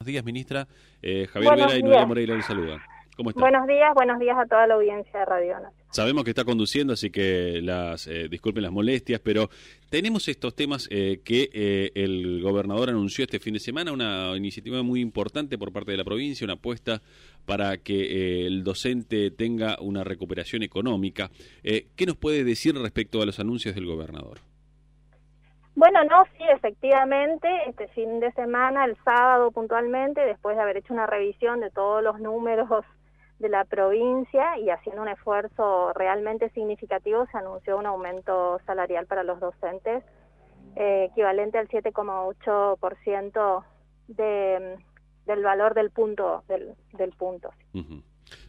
días, ministra. Javier Buenos Vera y días. Noelia Moreira les saludan. ¿Cómo está? Buenos días a toda la audiencia de Radio Nacional. Sabemos que está conduciendo, así que disculpen las molestias, pero tenemos estos temas que el gobernador anunció este fin de semana, una iniciativa muy importante por parte de la provincia, una apuesta para que el docente tenga una recuperación económica. ¿Qué nos puede decir respecto a los anuncios del gobernador? Bueno, sí, efectivamente, este fin de semana, el sábado puntualmente, después de haber hecho una revisión de todos los números de la provincia y haciendo un esfuerzo realmente significativo, se anunció un aumento salarial para los docentes equivalente al 7,8% del valor del punto. Uh-huh.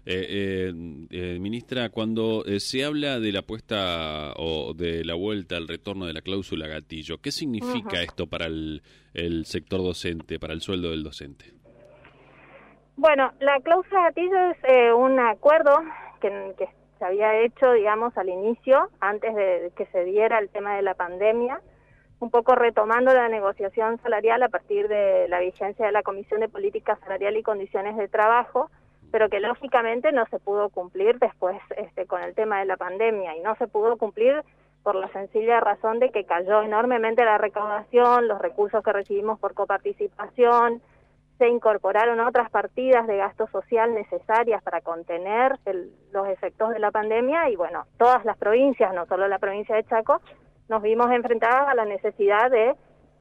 Ministra, cuando se habla de la apuesta o de la vuelta al retorno de la cláusula gatillo, ¿qué significa esto para el sector docente, para el sueldo del docente? Bueno, la cláusula gatillo es un acuerdo que se había hecho, digamos, al inicio, antes de que se diera el tema de la pandemia, un poco retomando la negociación salarial a partir de la vigencia de la Comisión de Política Salarial y Condiciones de Trabajo, pero que lógicamente no se pudo cumplir después con el tema de la pandemia, y no se pudo cumplir por la sencilla razón de que cayó enormemente la recaudación, los recursos que recibimos por coparticipación, se incorporaron otras partidas de gasto social necesarias para contener los efectos de la pandemia y bueno, todas las provincias, no solo la provincia de Chaco, nos vimos enfrentadas a la necesidad de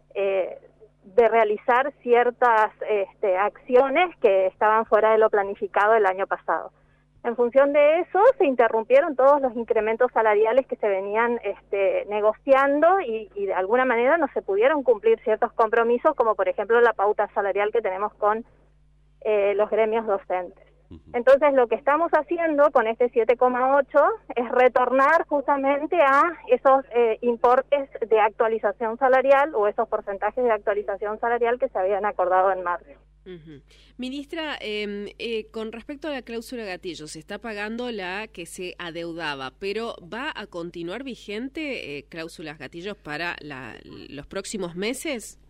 realizar ciertas acciones que estaban fuera de lo planificado el año pasado. En función de eso, se interrumpieron todos los incrementos salariales que se venían negociando y de alguna manera no se pudieron cumplir ciertos compromisos, como por ejemplo la pauta salarial que tenemos con los gremios docentes. Entonces, lo que estamos haciendo con este 7,8 es retornar justamente a esos importes de actualización salarial o esos porcentajes de actualización salarial que se habían acordado en marzo. Uh-huh. Ministra, con respecto a la cláusula gatillo, se está pagando la que se adeudaba, pero ¿va a continuar vigente cláusulas gatillos para los próximos meses?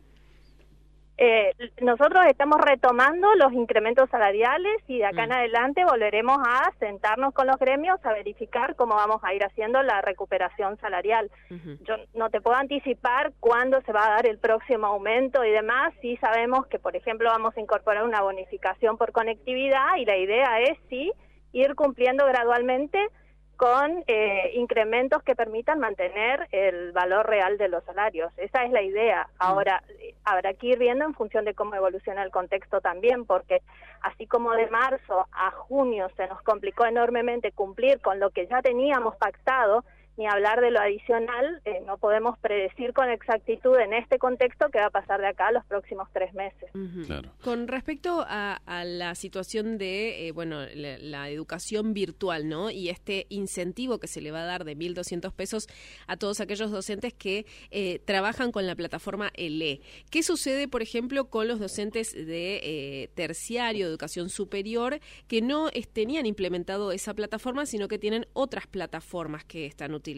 Nosotros estamos retomando los incrementos salariales y de acá en adelante volveremos a sentarnos con los gremios a verificar cómo vamos a ir haciendo la recuperación salarial. Yo no te puedo anticipar cuándo se va a dar el próximo aumento y demás. Sí sabemos que, por ejemplo, vamos a incorporar una bonificación por conectividad y la idea es sí ir cumpliendo gradualmente con incrementos que permitan mantener el valor real de los salarios. Esa es la idea. Ahora, habrá que ir viendo en función de cómo evoluciona el contexto también, porque así como de marzo a junio se nos complicó enormemente cumplir con lo que ya teníamos pactado, ni hablar de lo adicional, no podemos predecir con exactitud en este contexto qué va a pasar de acá a los próximos 3 meses. Uh-huh. Claro. Con respecto a la situación de la educación virtual, ¿no? Y este incentivo que se le va a dar de 1.200 pesos a todos aquellos docentes que trabajan con la plataforma ELE. ¿Qué sucede, por ejemplo, con los docentes de terciario, educación superior, que no tenían implementado esa plataforma, sino que tienen otras plataformas que están utilizando?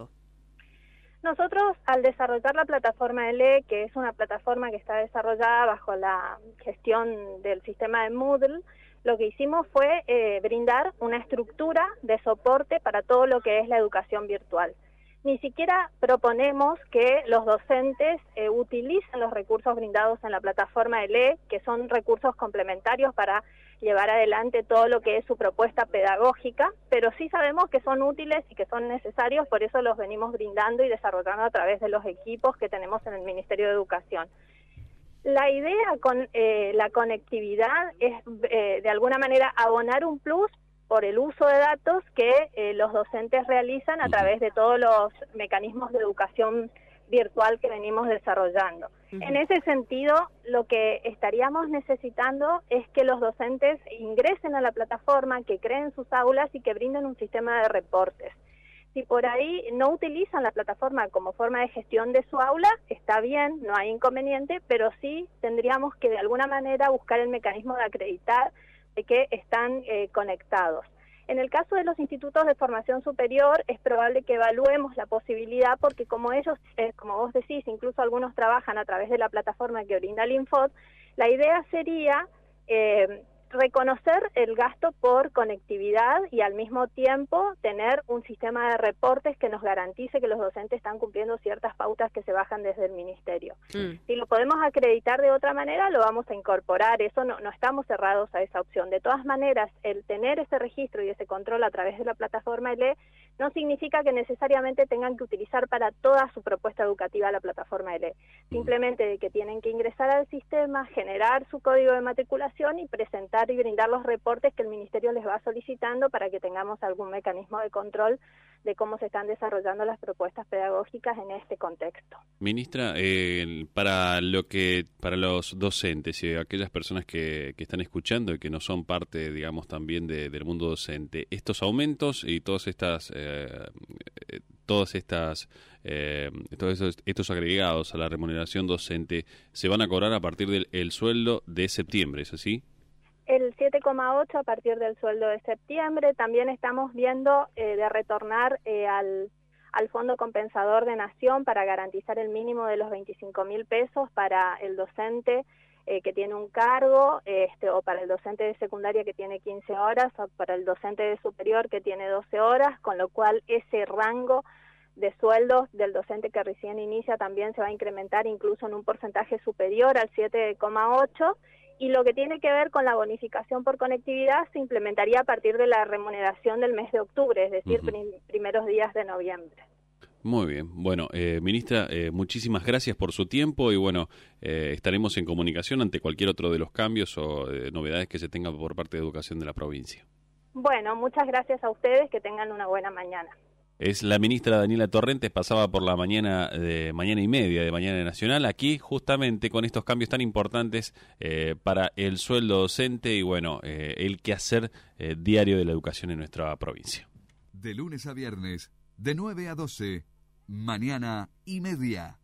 Nosotros, al desarrollar la plataforma ELE, que es una plataforma que está desarrollada bajo la gestión del sistema de Moodle, lo que hicimos fue brindar una estructura de soporte para todo lo que es la educación virtual. Ni siquiera proponemos que los docentes utilicen los recursos brindados en la plataforma ELE, que son recursos complementarios para llevar adelante todo lo que es su propuesta pedagógica, pero sí sabemos que son útiles y que son necesarios, por eso los venimos brindando y desarrollando a través de los equipos que tenemos en el Ministerio de Educación. La idea con la conectividad es de alguna manera abonar un plus por el uso de datos que los docentes realizan a través de todos los mecanismos de educación virtual que venimos desarrollando. En ese sentido, lo que estaríamos necesitando es que los docentes ingresen a la plataforma, que creen sus aulas y que brinden un sistema de reportes. Si por ahí no utilizan la plataforma como forma de gestión de su aula, está bien, no hay inconveniente, pero sí tendríamos que de alguna manera buscar el mecanismo de acreditar de que están conectados. En el caso de los institutos de formación superior, es probable que evaluemos la posibilidad, porque como ellos, como vos decís, incluso algunos trabajan a través de la plataforma que brinda el Infod, La idea sería reconocer el gasto por conectividad y al mismo tiempo tener un sistema de reportes que nos garantice que los docentes están cumpliendo ciertas pautas que se bajan desde el ministerio. Si lo podemos acreditar de otra manera, lo vamos a incorporar, eso no estamos cerrados a esa opción. De todas maneras, el tener ese registro y ese control a través de la plataforma ELE no significa que necesariamente tengan que utilizar para toda su propuesta educativa la plataforma ELE. Simplemente que tienen que ingresar al sistema, generar su código de matriculación y presentar y brindar los reportes que el Ministerio les va solicitando para que tengamos algún mecanismo de control de cómo se están desarrollando las propuestas pedagógicas en este contexto. Ministra, para los docentes y aquellas personas que están escuchando y que no son parte, digamos, también del mundo docente, estos aumentos y todos estos agregados a la remuneración docente se van a cobrar a partir del sueldo de septiembre, ¿es así? El 7,8 a partir del sueldo de septiembre. También estamos viendo de retornar al Fondo Compensador de Nación para garantizar el mínimo de los 25.000 pesos para el docente que tiene un cargo, o para el docente de secundaria que tiene 15 horas, o para el docente de superior que tiene 12 horas, con lo cual ese rango de sueldos del docente que recién inicia también se va a incrementar incluso en un porcentaje superior al 7,8%. Y lo que tiene que ver con la bonificación por conectividad se implementaría a partir de la remuneración del mes de octubre, es decir, primeros días de noviembre. Muy bien. Bueno, ministra, muchísimas gracias por su tiempo y bueno, estaremos en comunicación ante cualquier otro de los cambios o novedades que se tengan por parte de Educación de la provincia. Bueno, muchas gracias a ustedes, que tengan una buena mañana. Es la ministra Daniela Torrentes, pasaba por la mañana y media de Mañana Nacional, aquí justamente con estos cambios tan importantes para el sueldo docente y bueno, el quehacer diario de la educación en nuestra provincia. De lunes a viernes, de 9 a 12, Mañana y Media.